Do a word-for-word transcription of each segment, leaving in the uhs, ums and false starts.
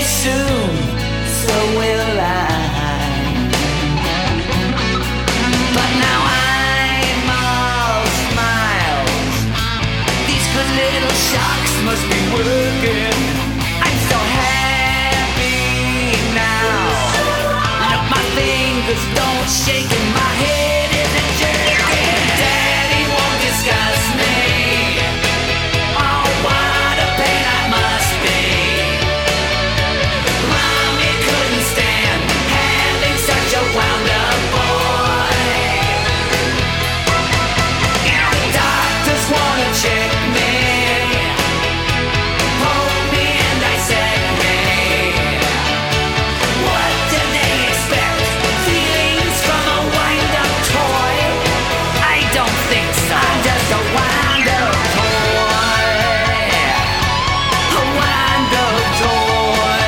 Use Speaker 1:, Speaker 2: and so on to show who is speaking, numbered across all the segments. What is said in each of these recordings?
Speaker 1: soon, so will I. But now I'm all smiles. These good little sharks must be working. I'm so happy now. Look, my fingers don't shake and my head isn't jerking. Daddy won't discuss me. Oh, what a pain I must be. Mommy couldn't stand having such a wound-up boy. Doctors wanna check me, hold me and dissect me. What do they expect? Feelings from a wind-up toy? I don't think so. I'm just a wind-up toy. A wind-up toy.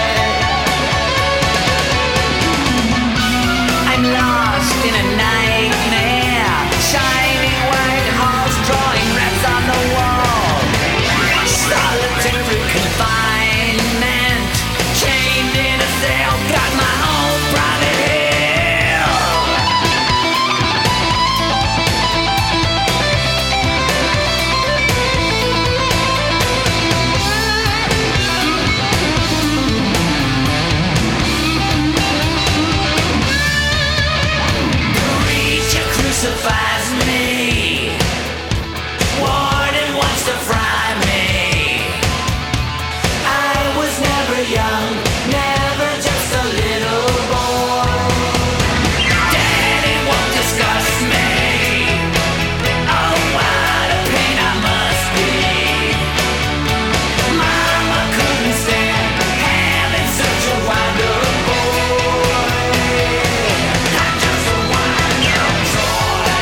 Speaker 1: I'm lost in a nightmare. Shining white halls, drawing rats on the wall. Solitary confinement, chained in a cell, got my own private hell. Preacher crucifies me. Warden wants to fry me. I was never young, never just a little boy. Daddy won't discuss me. Oh, what a pain I must be. Mama couldn't stand having such a wind-up boy. I'm just a wind-up toy.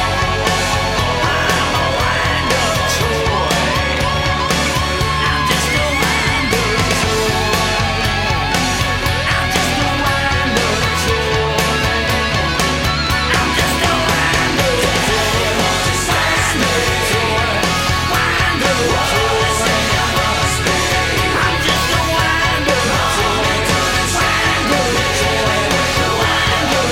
Speaker 1: I'm a wind-up toy. I'm just a wind-up toy. I'm just a wind-up toy. I'm just a wind-up toy. Wind-up toy. Wind-up toy. I'm just a wind-up toy. Wind-up toy. Wind-up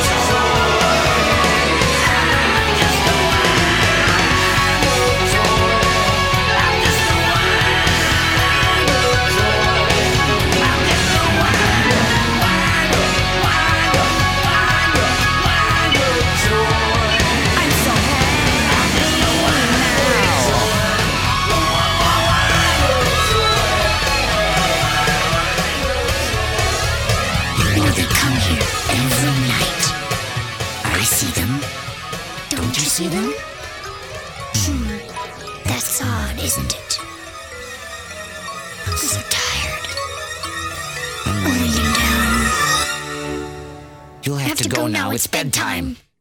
Speaker 2: You know they come here every night. I see them. Don't you see them? Hmm. That's odd, isn't it? I'm so tired. I'm winding down.
Speaker 1: You'll have, to, go, now. It's bedtime.